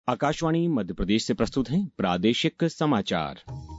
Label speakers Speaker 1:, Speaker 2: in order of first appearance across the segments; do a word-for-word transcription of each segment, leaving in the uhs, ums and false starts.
Speaker 1: आकाशवाणी मध्य प्रदेश से प्रस्तुत हैं प्रादेशिक समाचार।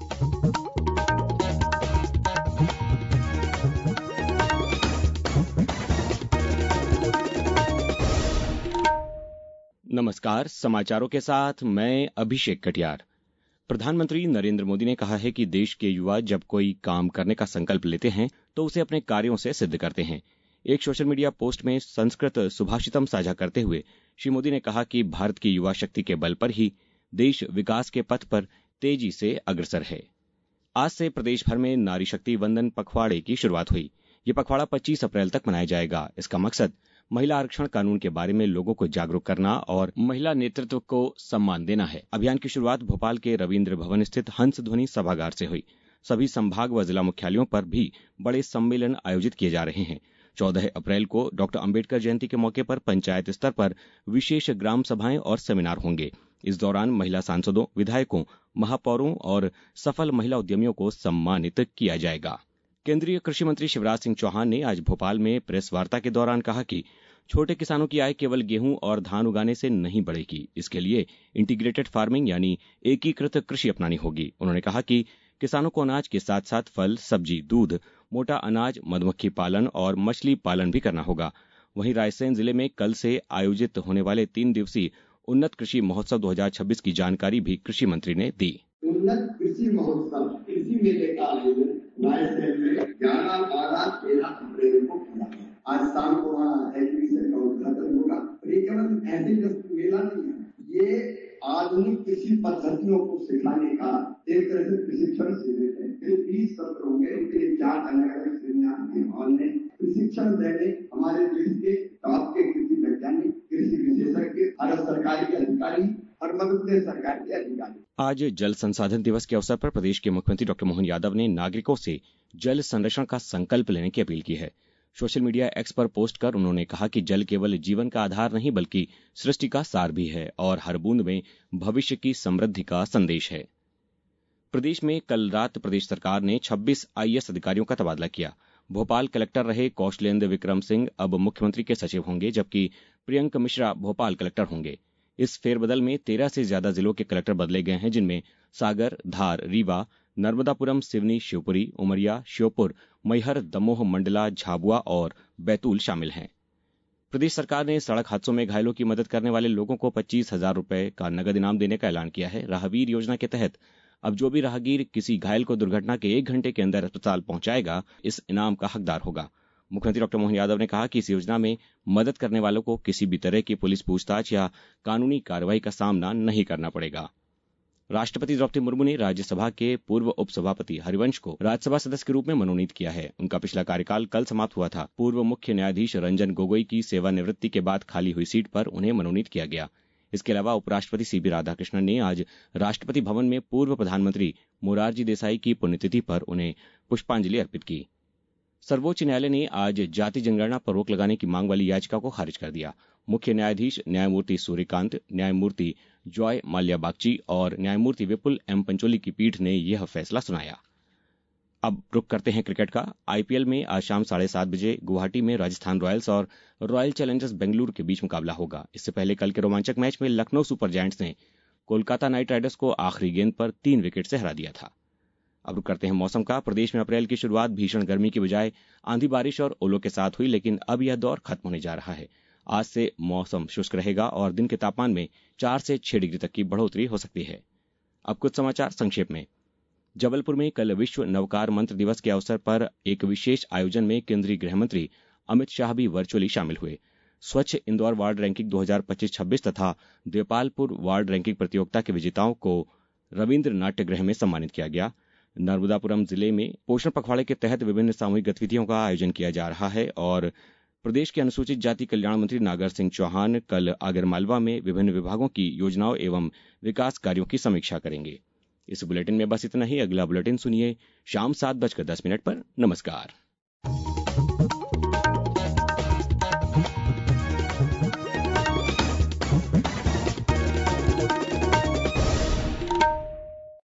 Speaker 1: नमस्कार, समाचारों के साथ मैं अभिषेक कटियार। प्रधानमंत्री नरेंद्र मोदी ने कहा है कि देश के युवा जब कोई काम करने का संकल्प लेते हैं तो उसे अपने कार्यों से सिद्ध करते हैं। एक सोशल मीडिया पोस्ट में संस्कृत सुभाषितम साझा करते हुए श्री मोदी ने कहा कि भारत की युवा शक्ति के बल पर ही देश विकास के पथ पर तेजी से अग्रसर है। आज से प्रदेश भर में नारी शक्ति वंदन पखवाड़े की शुरुआत हुई। ये पखवाड़ा पच्चीस अप्रैल तक मनाया जाएगा। इसका मकसद महिला आरक्षण कानून के बारे में लोगों को जागरूक करना और महिला नेतृत्व को सम्मान देना है। अभियान की शुरुआत भोपाल के रविन्द्र भवन स्थित हंस ध्वनि सभागार से हुई। सभी संभाग व जिला मुख्यालयों पर भी बड़े सम्मेलन आयोजित किए जा रहे हैं। चौदह अप्रैल को डॉक्टर अंबेडकर जयंती के मौके पर पंचायत स्तर पर विशेष ग्राम सभाएं और सेमिनार होंगे। इस दौरान महिला सांसदों, विधायकों, महापौरों और सफल महिला उद्यमियों को सम्मानित किया जाएगा। केंद्रीय कृषि मंत्री शिवराज सिंह चौहान ने आज भोपाल में प्रेस वार्ता के दौरान कहा कि छोटे किसानों की आय केवल गेहूं और धान उगाने से नहीं बढ़ेगी। इसके लिए इंटीग्रेटेड फार्मिंग यानी एकीकृत कृषि अपनानी होगी। उन्होंने कहा कि किसानों को अनाज के साथ साथ फल, सब्जी, दूध, मोटा अनाज, मधुमक्खी पालन और मछली पालन भी करना होगा। वहीं रायसेन जिले में कल से आयोजित होने वाले तीन दिवसीय उन्नत कृषि महोत्सव दो हजार छब्बीस की जानकारी भी कृषि मंत्री ने दी।
Speaker 2: उन्नत कृषि महोत्सव कृषि मेले का आयोजन रायसेन में ग्यारह, बारह, तेरह अप्रैल को किया गया। आज शाम को वहाँ एग्जीबिशन का उद्घाटन होगा। ये केवल ऐसे मेला नहीं है, ये आधुनिक कृषि पद्धतियों को सिखाने का एक तरह से प्रशिक्षण शिविर है। ये बीस सत्र होंगे। इनके चार अलग अलग श्रेणियां हमने प्रशिक्षण देने हमारे देश के टॉप के कृषि वैज्ञानिक, कृषि विशेषज्ञ, भारत सरकार के अधिकारी और मध्य प्रदेश सरकार के अधिकारी।
Speaker 1: आज जल संसाधन दिवस के अवसर पर प्रदेश के मुख्यमंत्री डॉक्टर मोहन यादव ने नागरिकों से जल संरक्षण का संकल्प लेने की अपील की है। सोशल मीडिया एक्स पर पोस्ट कर उन्होंने कहा कि जल केवल जीवन का आधार नहीं बल्कि सृष्टि का सार भी है और हर बूंद में भविष्य की समृद्धि का संदेश है। प्रदेश में कल रात प्रदेश सरकार ने छब्बीस आईएएस अधिकारियों का तबादला किया। भोपाल कलेक्टर रहे कौशलेंद्र विक्रम सिंह अब मुख्यमंत्री के सचिव होंगे, जबकि प्रियंक मिश्रा भोपाल कलेक्टर होंगे। इस फेरबदल में तेरह से ज्यादा जिलों के कलेक्टर बदले गए हैं, जिनमें सागर, धार, रीवा, नर्मदापुरम, सिवनी, शिवपुरी, उमरिया, श्योपुर, मैहर, दमोह, मंडला, झाबुआ और बैतूल शामिल हैं। प्रदेश सरकार ने सड़क हादसों में घायलों की मदद करने वाले लोगों को पच्चीस हजार रुपए का नगद इनाम देने का ऐलान किया है। राहगीर योजना के तहत अब जो भी राहगीर किसी घायल को दुर्घटना के एक घंटे के अंदर अस्पताल पहुंचाएगा, इस इनाम का हकदार होगा। मुख्यमंत्री डॉक्टर मोहन यादव ने कहा कि इस योजना में मदद करने वालों को किसी भी तरह की पुलिस पूछताछ या कानूनी कार्रवाई का सामना नहीं करना पड़ेगा। राष्ट्रपति द्रौपदी मुर्मू ने राज्यसभा के पूर्व उपसभापति हरिवंश को राज्यसभा सदस्य के रूप में मनोनीत किया है। उनका पिछला कार्यकाल कल समाप्त हुआ था। पूर्व मुख्य न्यायाधीश रंजन गोगोई की सेवानिवृत्ति के बाद खाली हुई सीट पर उन्हें मनोनीत किया गया। इसके अलावा उपराष्ट्रपति सीबी राधाकृष्णन ने आज राष्ट्रपति भवन में पूर्व प्रधानमंत्री मोरारजी देसाई की पुण्यतिथि पर उन्हें पुष्पांजलि अर्पित की। सर्वोच्च न्यायालय ने आज जाति जनगणना पर रोक लगाने की मांग वाली याचिका को खारिज कर दिया। मुख्य न्यायाधीश न्यायमूर्ति सूर्यकांत, न्यायमूर्ति जॉय माल्या बागची और न्यायमूर्ति विपुल एम पंचोली की पीठ ने यह फैसला सुनाया। अब रुक करते हैं क्रिकेट का। आईपीएल में आज शाम साढ़े सात बजे गुवाहाटी में राजस्थान रॉयल्स और रॉयल चैलेंजर्स बेंगलुरु के बीच मुकाबला होगा। इससे पहले कल के रोमांचक मैच में लखनऊ सुपर जायंट्स ने कोलकाता नाइट राइडर्स को आखिरी गेंद पर तीन विकेट से हरा दिया था। अब रुक करते हैं मौसम का। प्रदेश में अप्रैल की शुरुआत भीषण गर्मी की बजाय आंधी बारिश और ओलों के साथ हुई, लेकिन अब यह दौर खत्म होने जा रहा है। आज से मौसम शुष्क रहेगा और दिन के तापमान में चार से छह डिग्री तक की बढ़ोतरी हो सकती है। अब कुछ समाचार संक्षेप में। जबलपुर में कल विश्व नवकार मंत्र दिवस के अवसर पर एक विशेष आयोजन में केंद्रीय गृह मंत्री अमित शाह भी वर्चुअली शामिल हुए। स्वच्छ इंदौर वार्ड रैंकिंग दो हजार पच्चीस छब्बीस तथा देपालपुर वार्ड रैंकिंग प्रतियोगिता के विजेताओं को रविन्द्र नाट्य गृह में सम्मानित किया गया। नर्मदापुरम जिले में पोषण पखवाड़े के तहत विभिन्न सामूहिक गतिविधियों का आयोजन किया जा रहा है और प्रदेश के अनुसूचित जाति कल्याण मंत्री नागर सिंह चौहान कल आगरमालवा में विभिन्न विभागों की योजनाओं एवं विकास कार्यों की समीक्षा करेंगे। इस बुलेटिन में बस इतना ही। अगला बुलेटिन सुनिए शाम सात बजकर दस मिनट पर। नमस्कार।